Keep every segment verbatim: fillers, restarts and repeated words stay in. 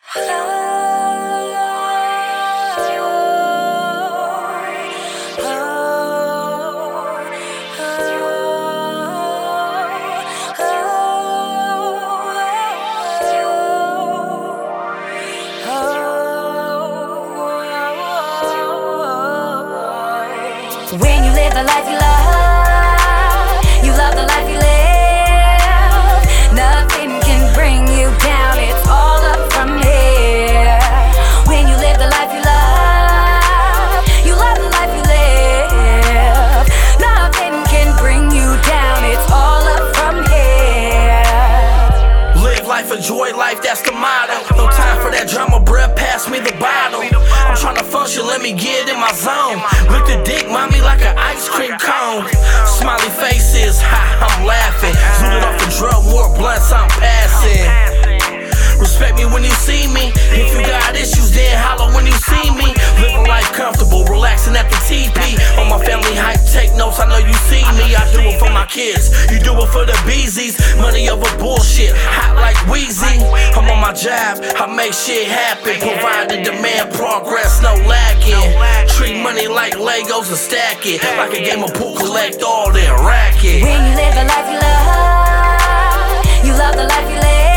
When you live the life you love, you love the life you live. Nothing can bring you down, it's all up from here. When you live the life you love, you love the life you live. Nothing can bring you down, it's all up from here. Live life, enjoy life, that's the motto. No time for that drama, bruh, pass me the bottle. I'm tryna function, let me get in my zone. Lick the dick, mommy, like an ice cream cone. Smiley faces, ha, I'm laughing. Zooted off the drug, more blunts, I'm passing. Respect me when you see me. If you got issues, then holler when you see me. Living life comfortable, relaxing at the T P. On my family hype, take notes, I know you see me. I do it for my kids, you do it for the beezies. Money over bullshit, hot like Weezy. I'm on my job, I make shit happen. Provide the demand, progress, no lacking. Treat money like Legos and stack it. Like a game of pool, collect all that racket. When you live the life you love, you love the life you live.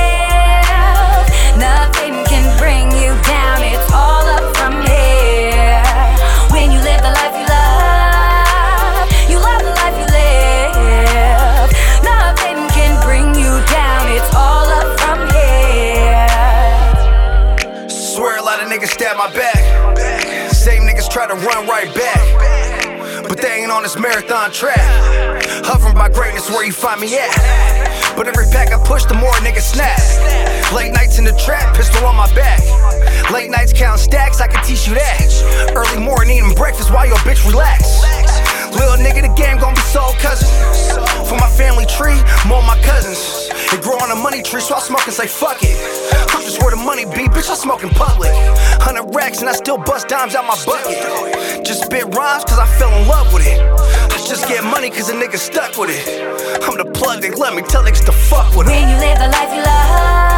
Nothing can bring you down, it's all up from here. When you live the life you love, you love the life you live. Nothing can bring you down, it's all up from here. Swear a lot of niggas stab my back. Same niggas try to run right back, but they ain't on this marathon track. Hovering by greatness where you find me at. But every pack I push, the more a nigga snap. Late nights in the trap, pistol on my back. Late nights counting stacks, I can teach you that. Early morning eating breakfast while your bitch relax. Little nigga, the game gon' be soul cousin. For my family tree, more my cousins. They grow on a money tree, so I smoke and say fuck it. I'm just where the money be, bitch, I smoke in public. Hundred racks and I still bust dimes out my bucket. Just spit rhymes cause I fell in love with it. I just get money cause a nigga stuck with it. I'm the plug, they let me tell niggas to fuck with it. When you live the life you love,